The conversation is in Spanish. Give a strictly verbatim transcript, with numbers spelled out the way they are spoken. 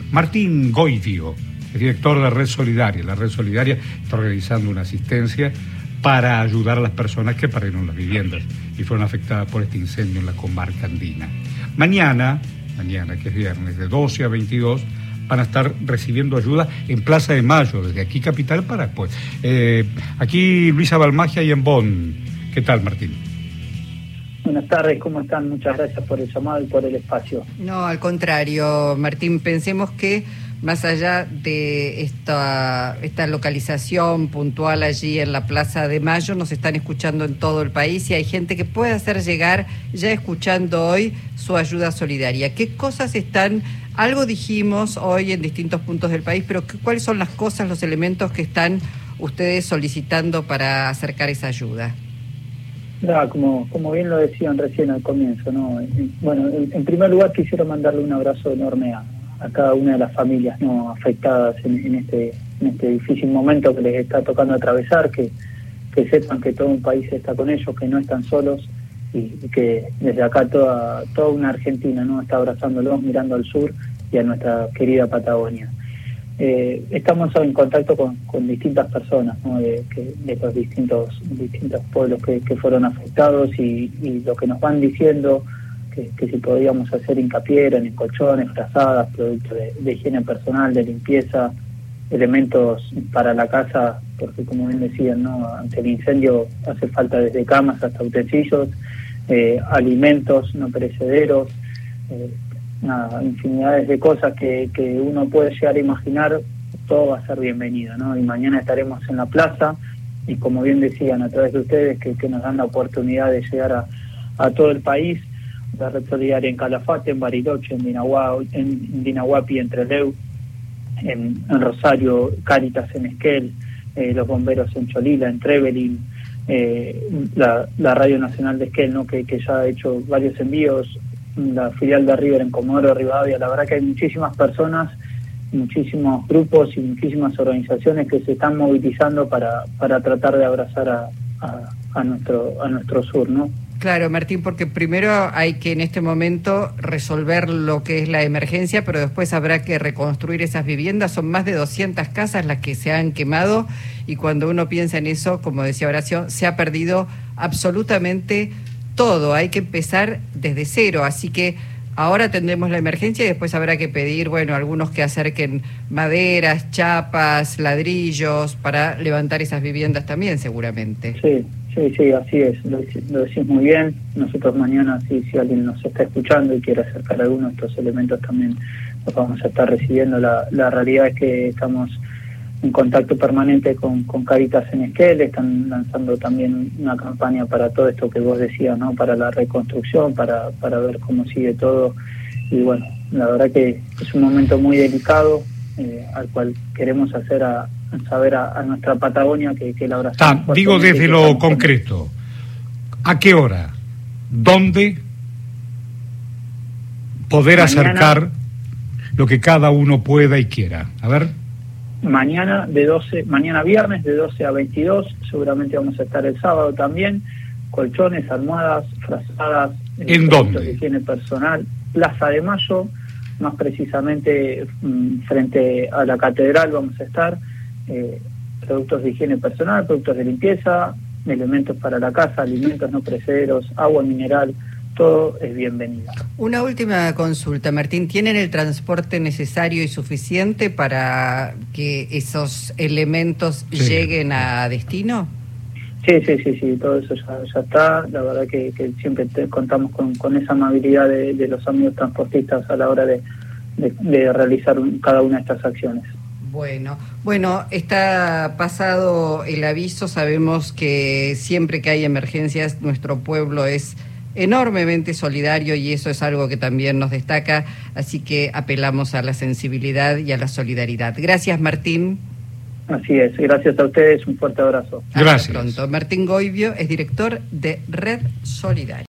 Martín Goivio, el director de Red Solidaria. La Red Solidaria está organizando una asistencia para ayudar a las personas que perdieron las viviendas y fueron afectadas por este incendio en la comarca andina. Mañana, mañana que es viernes, de doce a veintidós, van a estar recibiendo ayuda en Plaza de Mayo, desde aquí Capital para después. Eh, aquí Luisa Balmagia y en Bonn. ¿Qué tal, Martín? Buenas tardes, ¿cómo están? Muchas gracias por el llamado y por el espacio. No, al contrario, Martín, pensemos que más allá de esta, esta localización puntual allí en la Plaza de Mayo, nos están escuchando en todo el país y hay gente que puede hacer llegar, ya escuchando hoy, su ayuda solidaria. ¿Qué cosas están, algo dijimos hoy en distintos puntos del país, pero cuáles son las cosas, los elementos que están ustedes solicitando para acercar esa ayuda? Ya, como, como bien lo decían recién al comienzo, ¿no? Bueno, en, en primer lugar quisiera mandarle un abrazo enorme a a cada una de las familias no afectadas en, en este en este difícil momento que les está tocando atravesar, que, que sepan que todo un país está con ellos, que no están solos y, y que desde acá toda toda una Argentina no está abrazándolos, mirando al sur y a nuestra querida Patagonia. Eh, estamos en contacto con, con distintas personas, ¿no? de, que, de los distintos distintos pueblos que, que fueron afectados y, y lo que nos van diciendo Que, que si podíamos hacer hincapié en colchones, frazadas, productos de, de higiene personal, de limpieza, elementos para la casa, porque como bien decían, ¿no? Ante el incendio hace falta desde camas hasta utensilios, eh, alimentos no perecederos, eh, nada, infinidades de cosas que, que uno puede llegar a imaginar. Todo va a ser bienvenido, ¿no? Y mañana estaremos en la plaza y como bien decían a través de ustedes que, que nos dan la oportunidad de llegar a, a todo el país. La Red Solidaria en Calafate, en Bariloche, en Dinahuapi, en Dinahuapi, en Trelew, en, en Rosario, Cáritas en Esquel, eh, los bomberos en Cholila, en Trevelin, eh, la, la Radio Nacional de Esquel, ¿no? que, que ya ha hecho varios envíos, la filial de River en Comodoro Rivadavia. La verdad que hay muchísimas personas, muchísimos grupos y muchísimas organizaciones que se están movilizando para, para tratar de abrazar a, a, a nuestro a nuestro sur, ¿no? Claro, Martín, porque primero hay que en este momento resolver lo que es la emergencia, pero después habrá que reconstruir esas viviendas. Son más de doscientas casas las que se han quemado y cuando uno piensa en eso, como decía Horacio, se ha perdido absolutamente todo. Hay que empezar desde cero, así que ahora tendremos la emergencia y después habrá que pedir, bueno, algunos que acerquen maderas, chapas, ladrillos para levantar esas viviendas también, seguramente. Sí. Sí, sí, así es, lo, lo decís muy bien. Nosotros mañana, sí, si alguien nos está escuchando y quiere acercar alguno de estos elementos, también los vamos a estar recibiendo. La, la realidad es que estamos en contacto permanente con, con Cáritas en Esquel, están lanzando también una campaña para todo esto que vos decías, ¿no? Para la reconstrucción, para, para ver cómo sigue todo. Y bueno, la verdad que es un momento muy delicado, eh, al cual queremos hacer a saber a, a nuestra Patagonia que, que la abrazamos. Ah, digo desde lo concreto, ¿a qué hora? ¿Dónde poder mañana, acercar lo que cada uno pueda y quiera? A ver. Mañana de doce, mañana viernes de doce a veintidós, seguramente vamos a estar el sábado también, colchones, almohadas, frazadas. ¿En dónde? De higiene personal, Plaza de Mayo, más precisamente mmm, frente a la catedral vamos a estar. Eh, productos de higiene personal, productos de limpieza, elementos para la casa, alimentos no perecederos, agua mineral, todo es bienvenido. Una última consulta, Martín, ¿tienen el transporte necesario y suficiente para que esos elementos sí. lleguen a destino? Sí, sí, sí, sí, todo eso ya, ya está. La verdad que, que siempre te, contamos con, con esa amabilidad de, de los amigos transportistas a la hora de, de, de realizar un, cada una de estas acciones. Bueno, bueno, está pasado el aviso, sabemos que siempre que hay emergencias nuestro pueblo es enormemente solidario y eso es algo que también nos destaca, así que apelamos a la sensibilidad y a la solidaridad. Gracias, Martín. Así es, gracias a ustedes, un fuerte abrazo. Gracias. Hasta pronto. Martín Goivio es director de Red Solidaria.